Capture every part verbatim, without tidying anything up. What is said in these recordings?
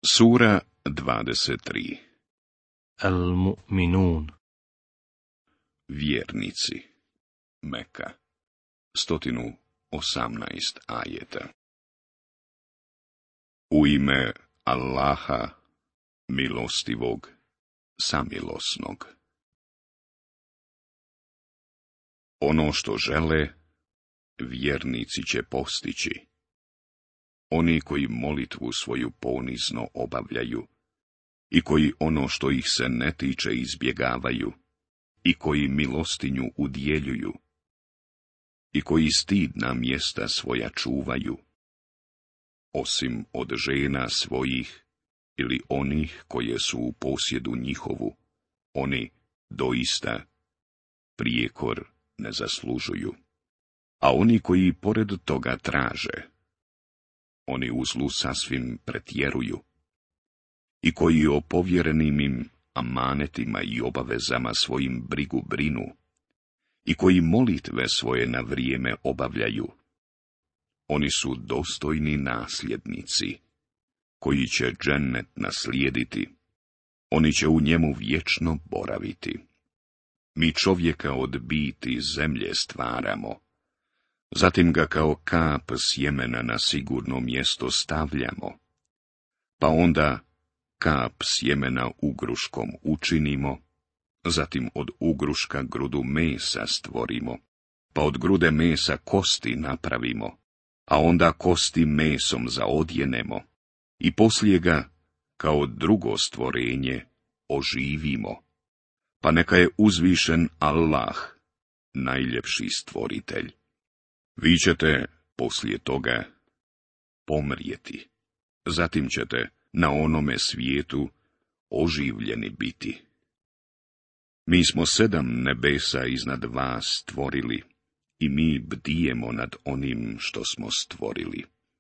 Sura dvadeset tri. Al-Mu'minun. Vjernici. Meka. Stotinu osamnaest ajeta. U ime Allaha, milostivog, samilosnog. Ono što žele, vjernici će postići. Oni koji molitvu svoju ponizno obavljaju, i koji ono što ih se ne tiče izbjegavaju, i koji milostinju udjeljuju, i koji stidna mjesta svoja čuvaju, osim od žena svojih ili onih koje su u posjedu njihovu, oni doista prijekor ne zaslužuju. A oni koji pored toga traže, oni u zlu sasvim pretjeruju, i koji o povjerenim im amanetima i obavezama svojim brigu brinu, i koji molitve svoje na vrijeme obavljaju, oni su dostojni nasljednici, koji će džennet naslijediti, oni će u njemu vječno boraviti. Mi čovjeka od biti zemlje stvaramo, zatim ga kao kap sjemena na sigurno mjesto stavljamo, pa onda kap sjemena ugruškom učinimo, zatim od ugruška grudu mesa stvorimo, pa od grude mesa kosti napravimo, a onda kosti mesom zaodjenemo, i poslije ga, kao drugo stvorenje, oživimo, pa neka je uzvišen Allah, najljepši stvoritelj. Vi ćete poslije toga pomrijeti, zatim ćete na onome svijetu oživljeni biti. Mi smo sedam nebesa iznad vas stvorili, i mi bdijemo nad onim što smo stvorili.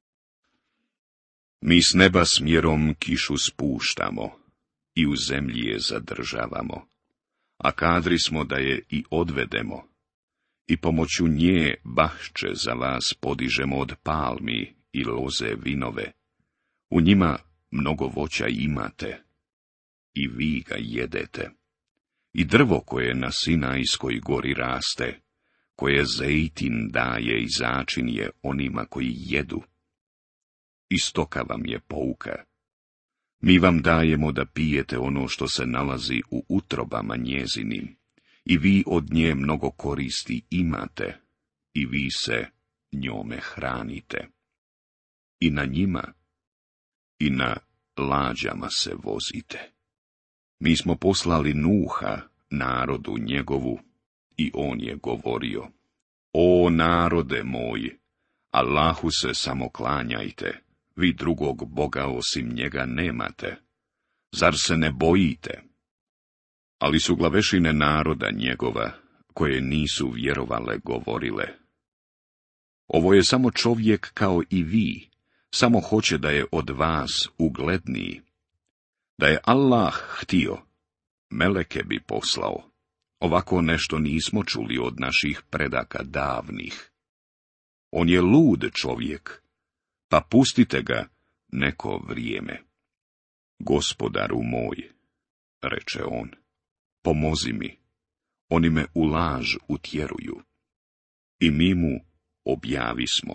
Mi s neba smjerom kišu spuštamo, i u zemlji je zadržavamo, a kadri smo da je i odvedemo, i pomoću nje bašče za vas podižemo od palmi i loze vinove. U njima mnogo voća imate, i vi ga jedete. I drvo koje na Sinajskoj gori raste, koje zejtin daje i začin je onima koji jedu. I stoka vam je pouka. Mi vam dajemo da pijete ono što se nalazi u utrobama njezinim, i vi od nje mnogo koristi imate, i vi se njome hranite. I na njima, i na lađama se vozite. Mi smo poslali Nuha, narodu njegovu, i on je govorio: O narode moj, Allahu se samo klanjajte, vi drugog Boga osim njega nemate. Zar se ne bojite? Ali su glavešine naroda njegova, koje nisu vjerovale, govorile: Ovo je samo čovjek kao i vi, samo hoće da je od vas ugledniji. Da je Allah htio, meleke bi poslao. Ovako nešto nismo čuli od naših predaka davnih. On je lud čovjek, pa pustite ga neko vrijeme. Gospodaru moj, reče on, pomozi mi, oni me u laž utjeruju. I mi mu objavismo: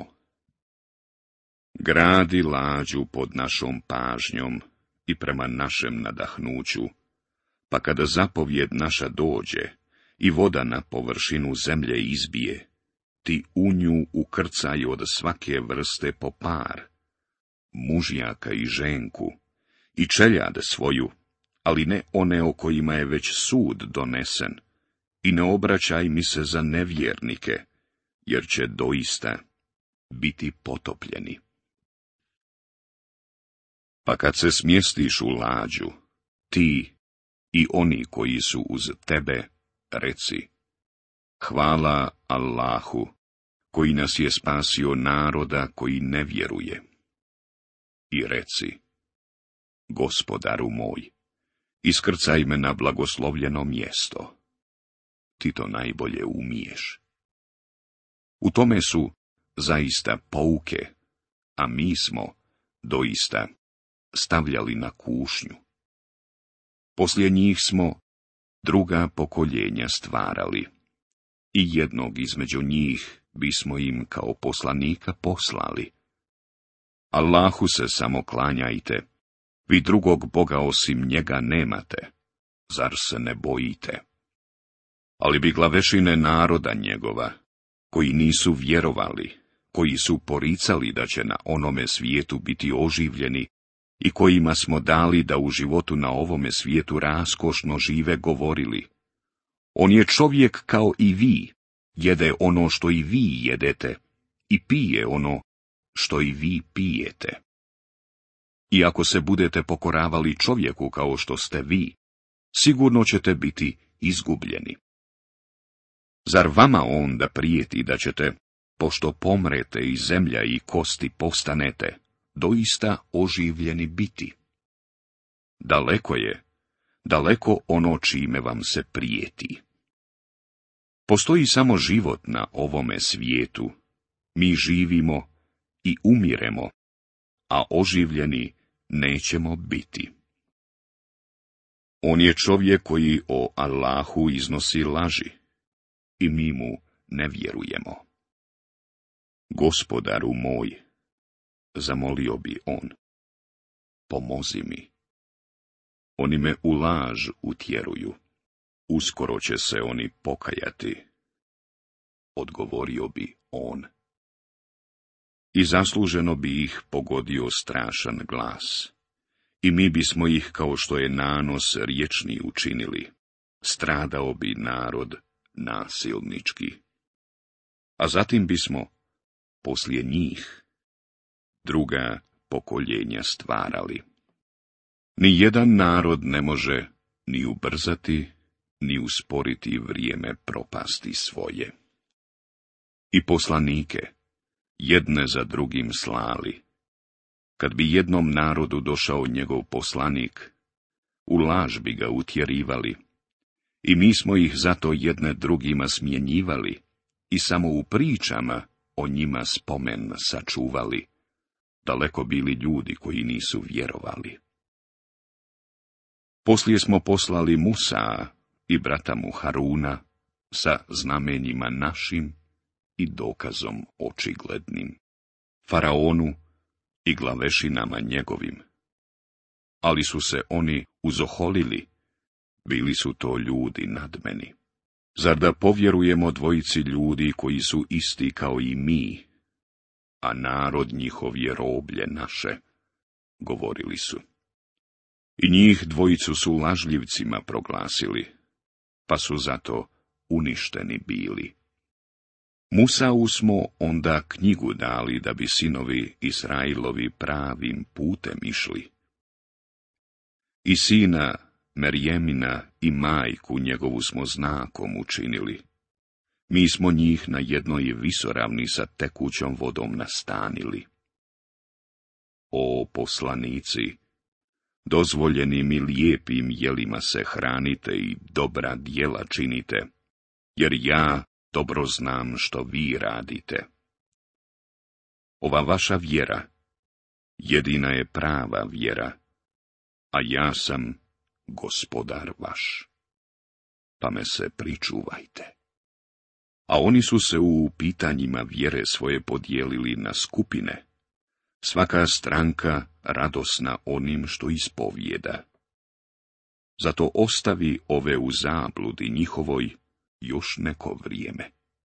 Gradi lađu pod našom pažnjom i prema našem nadahnuću, pa kada zapovjed naša dođe i voda na površinu zemlje izbije, ti u nju ukrcaj od svake vrste po par, mužjaka i ženku, i čeljade svoju, ali ne one o kojima je već sud donesen, i ne obraćaj mi se za nevjernike, jer će doista biti potopljeni. Pa kad se smjestiš u lađu, ti i oni koji su uz tebe, reci: Hvala Allahu, koji nas je spasio naroda koji ne vjeruje. I reci: Gospodaru moj, iskrcaj me na blagoslovljeno mjesto. Ti to najbolje umiješ. U tome su zaista pouke, a mi smo doista stavljali na kušnju. Poslije njih smo druga pokoljenja stvarali, i jednog između njih bismo im kao poslanika poslali. Allahu se samo klanjajte, vi drugog Boga osim njega nemate, zar se ne bojite? Ali bi glavešine naroda njegova, koji nisu vjerovali, koji su poricali da će na onome svijetu biti oživljeni i kojima smo dali da u životu na ovome svijetu raskošno žive, govorili: on je čovjek kao i vi, jede ono što i vi jedete i pije ono što i vi pijete. I ako se budete pokoravali čovjeku kao što ste vi, sigurno ćete biti izgubljeni. Zar vama onda prijeti da ćete, pošto pomrete i zemlja i kosti postanete, doista oživljeni biti? Daleko je, daleko ono čime vam se prijeti. Postoji samo život na ovome svijetu, mi živimo i umiremo, a oživljeni nećemo biti. On je čovjek koji o Allahu iznosi laži, i mi mu ne vjerujemo. Gospodaru moj, zamolio bi on, pomozi mi. Oni me u laž utjeruju, uskoro će se oni pokajati. Odgovorio bi on. I zasluženo bi ih pogodio strašan glas, i mi bismo ih kao što je nanos riječni učinili, stradao bi narod nasilnički. A zatim bismo, poslije njih, druga pokoljenja stvarali. Ni jedan narod ne može ni ubrzati, ni usporiti vrijeme propasti svoje. I poslanike, jedne za drugim slali. Kad bi jednom narodu došao njegov poslanik, u laž bi ga utjerivali, i mi smo ih zato jedne drugima smjenjivali, i samo u pričama o njima spomen sačuvali, daleko bili ljudi koji nisu vjerovali. Poslije smo poslali Musa i brata mu Haruna sa znamenjima našim i dokazom očiglednim, faraonu i glavešinama njegovim. Ali su se oni uzoholili, bili su to ljudi nadmeni. Zar da povjerujemo dvojici ljudi koji su isti kao i mi, a narod njihov je roblje naše, govorili su. I njih dvojicu su lažljivcima proglasili, pa su zato uništeni bili. Musau smo onda knjigu dali da bi sinovi Israilovi pravim putem išli. I sina Merjemina i majku njegovu smo znakom učinili. Mi smo njih na jednoj visoravni sa tekućom vodom nastanili. O poslanici, dozvoljenim i lijepim jelima se hranite i dobra djela činite, jer ja dobro znam što vi radite. Ova vaša vjera jedina je prava vjera, a ja sam Gospodar vaš, pa me se pričuvajte. A oni su se u pitanjima vjere svoje podijelili na skupine, svaka stranka radosna onim što ispovijeda. Zato ostavi ove u zabludi njihovoj još neko vrijeme.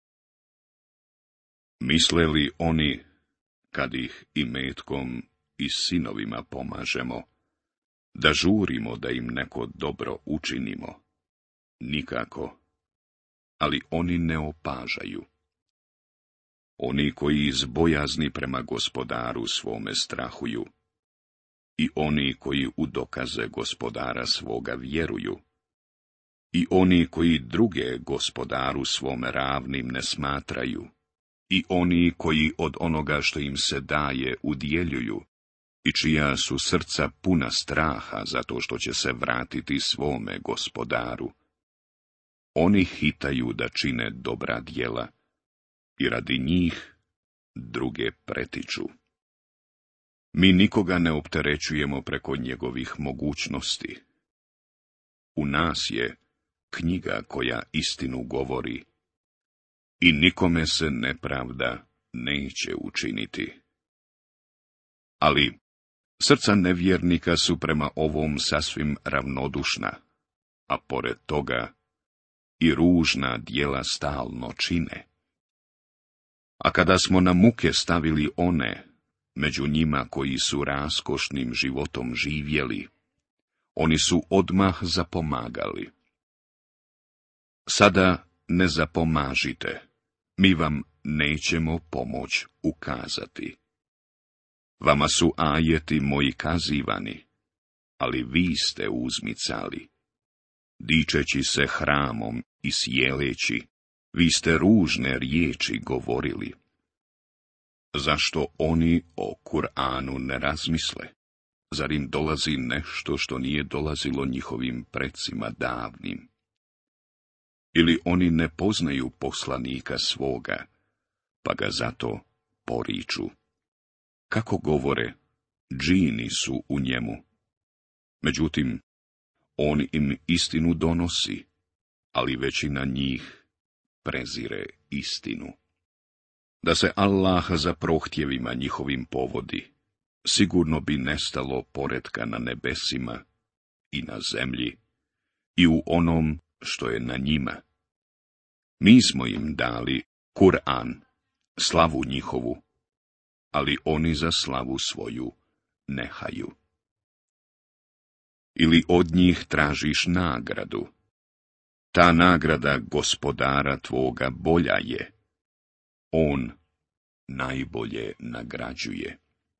Misle li oni, kad ih i metkom i sinovima pomažemo, da žurimo da im neko dobro učinimo? Nikako, ali oni ne opažaju. Oni koji iz bojazni prema Gospodaru svome strahuju, i oni koji u dokaze Gospodara svoga vjeruju, i oni koji druge Gospodaru svome ravnim ne smatraju, i oni koji od onoga što im se daje udjeljuju, i čija su srca puna straha zato što će se vratiti svome Gospodaru. Oni hitaju da čine dobra djela, i radi njih druge pretiču. Mi nikoga ne opterećujemo preko njegovih mogućnosti. U nas je knjiga koja istinu govori i nikome se nepravda neće učiniti. Ali srca nevjernika su prema ovom sasvim ravnodušna, a pored toga i ružna djela stalno čine. A kada smo na muke stavili one, među njima koji su raskošnim životom živjeli, oni su odmah zapomagali. Sada ne zapomažite, mi vam nećemo pomoć ukazati. Vama su ajeti moji kazivani, ali vi ste uzmicali. Dičeći se hramom i sjeleći, vi ste ružne riječi govorili. Zašto oni o Kur'anu ne razmisle? Zar im dolazi nešto što nije dolazilo njihovim precima davnim? Ili oni ne poznaju poslanika svoga, pa ga zato poriču? Kako govore, džini su u njemu. Međutim, on im istinu donosi, ali većina njih prezire istinu. Da se Allah za prohtjevima njihovim povodi, sigurno bi nestalo poretka na nebesima i na zemlji i u onom što je na njima. Mi smo im dali Kur'an, slavu njihovu, ali oni za slavu svoju nehaju. Ili od njih tražiš nagradu. Ta nagrada gospodara tvoga bolja je. On najbolje nagrađuje.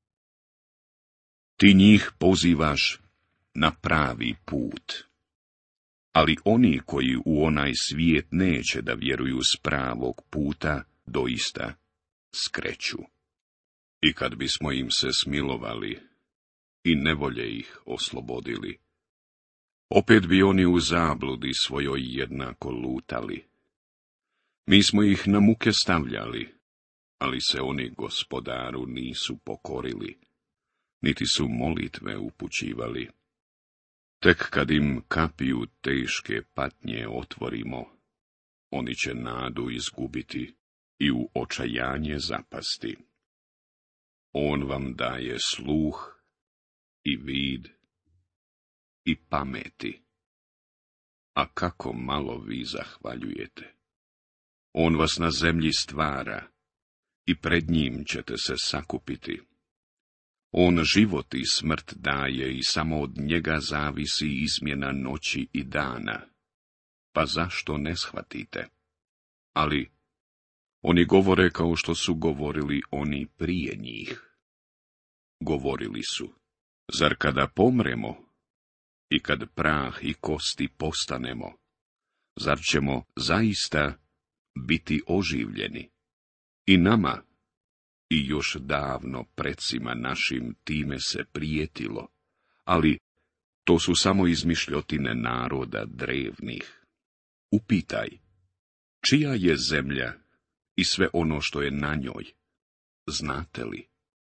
Ti njih pozivaš na pravi put. Ali oni koji u onaj svijet neće da vjeruju s pravog puta, doista skreću. I kad bismo im se smilovali i nevolje ih oslobodili, opet bi oni u zabludi svojoj jednako lutali. Mi smo ih na muke stavljali, ali se oni gospodaru nisu pokorili, niti su molitve upućivali. Tek kad im kapiju teške patnje otvorimo, oni će nadu izgubiti i u očajanje zapasti. On vam daje sluh i vid i pameti. A kako malo vi zahvaljujete. On vas na zemlji stvara i pred njim ćete se sakupiti. On život i smrt daje i samo od njega zavisi izmjena noći i dana. Pa zašto ne shvatite? Ali oni govore kao što su govorili oni prije njih. Govorili su, zar kada pomremo i kad prah i kosti postanemo, zar ćemo zaista biti oživljeni? I nama, i još davno predsima našim time se prijetilo, ali to su samo izmišljotine naroda drevnih. Upitaj, čija je zemlja i sve ono što je na njoj, znate li?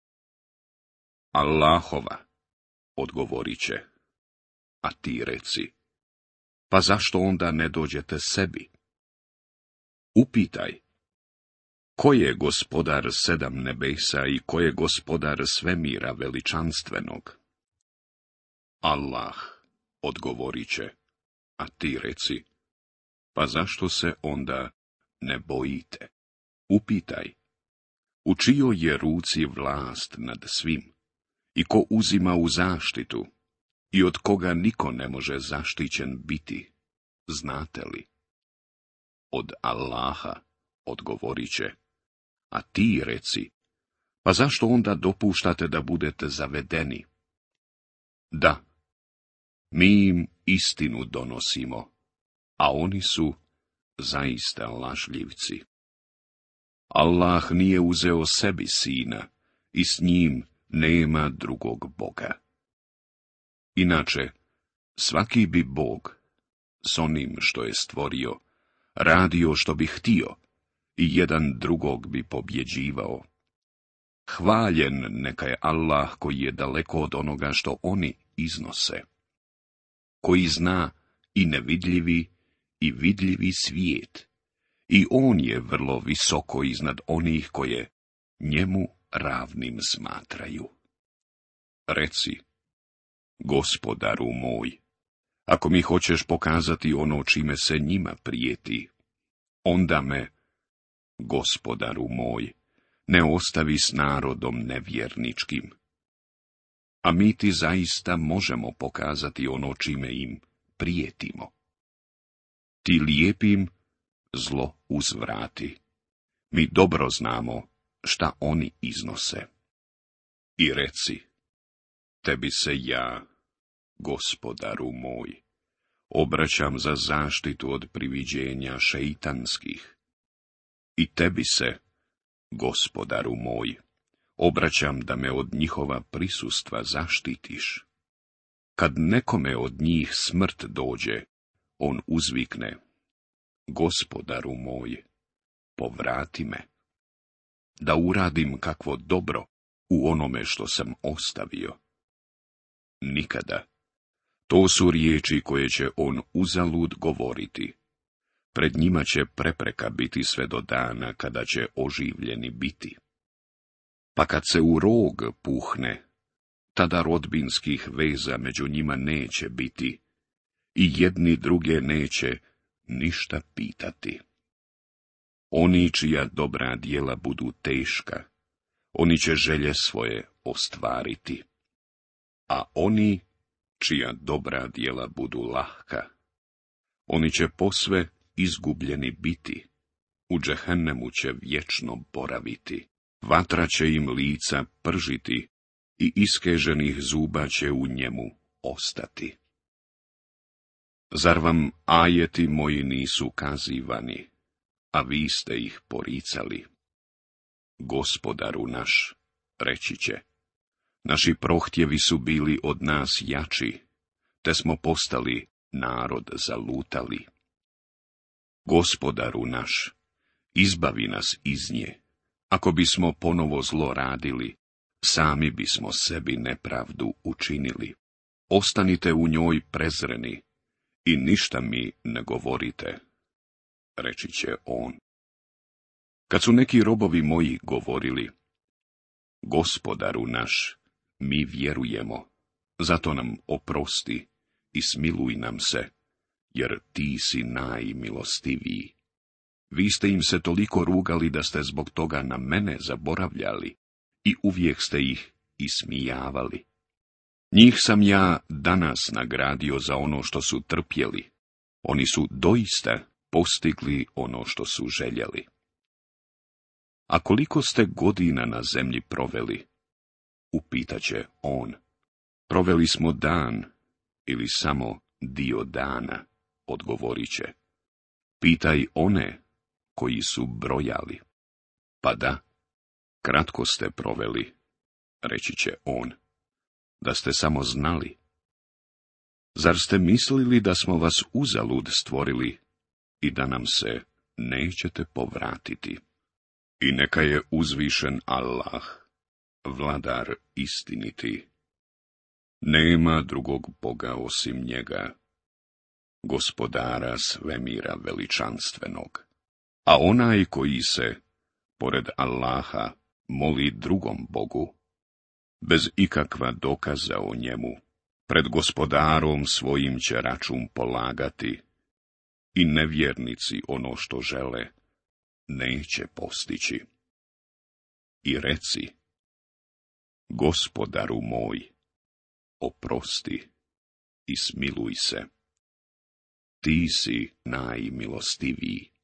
Allahova, odgovorit će, a ti reci, pa zašto onda ne dođete sebi? Upitaj, ko je gospodar sedam nebesa i ko je gospodar svemira veličanstvenog? Allah, odgovorit će, a ti reci, pa zašto se onda ne bojite? Upitaj, u čijoj je ruci vlast nad svim i ko uzima u zaštitu i od koga niko ne može zaštićen biti, znate li? Od Allaha, odgovorit će, a ti reci, pa zašto onda dopuštate da budete zavedeni? Da, mi im istinu donosimo, a oni su zaista lažljivci. Allah nije uzeo sebi sina i s njim nema drugog Boga. Inače, svaki bi Bog s onim što je stvorio radio što bi htio i jedan drugog bi pobjeđivao. Hvaljen neka je Allah koji je daleko od onoga što oni iznose, koji zna i nevidljivi i vidljivi svijet, i on je vrlo visoko iznad onih koje njemu ravnim smatraju. Reci, Gospodaru moj, ako mi hoćeš pokazati ono čime se njima prijeti, onda me, Gospodaru moj, ne ostavi s narodom nevjerničkim. A mi ti zaista možemo pokazati ono čime im prijetimo. Ti lijepim zlo uzvrati. Mi dobro znamo šta oni iznose. I reci, tebi se ja, Gospodaru moj, obraćam za zaštitu od priviđenja šeitanskih. I tebi se, Gospodaru moj, obraćam da me od njihova prisustva zaštitiš. Kad nekome od njih smrt dođe, on uzvikne, Gospodaru moj, povrati me, da uradim kakvo dobro u onome što sam ostavio. Nikada. To su riječi koje će on uzalud govoriti. Pred njima će prepreka biti sve do dana kada će oživljeni biti. Pa kad se u rog puhne, tada rodbinskih veza među njima neće biti i jedni druge neće ništa pitati. Oni čija dobra djela budu teška, oni će želje svoje ostvariti, a oni čija dobra djela budu lahka, oni će posve izgubljeni biti, u džehennemu će vječno boraviti, vatra će im lica pržiti i iskeženih zuba će u njemu ostati. Zar vam ajeti moji nisu kazivani, a vi ste ih poricali? Gospodaru naš, reći će, naši prohtjevi su bili od nas jači, te smo postali narod zalutali. Gospodaru naš, izbavi nas iz nje, ako bismo ponovo zlo radili, sami bismo sebi nepravdu učinili. Ostanite u njoj prezreni i ništa mi ne govorite, reći će on. Kad su neki robovi moji govorili, Gospodaru naš, mi vjerujemo, zato nam oprosti i smiluj nam se, jer ti si najmilostiviji. Vi ste im se toliko rugali da ste zbog toga na mene zaboravljali i uvijek ste ih ismijavali. Njih sam ja danas nagradio za ono što su trpjeli. Oni su doista postigli ono što su željeli. A koliko ste godina na zemlji proveli? Upitaće on. Proveli smo dan ili samo dio dana, odgovorit će. Pitaj one koji su brojali. Pa da, kratko ste proveli, reći će on, da ste samo znali. Zar ste mislili da smo vas uzalud stvorili i da nam se nećete povratiti? I neka je uzvišen Allah, vladar istiniti. Nema drugog Boga osim njega, gospodara svemira veličanstvenog. A onaj koji se, pored Allaha, moli drugom Bogu, bez ikakva dokaza o njemu, pred gospodarom svojim će račun polagati, i nevjernici ono što žele neće postići. I reci, Gospodaru moj, oprosti i smiluj se. Ti si najmilostiviji.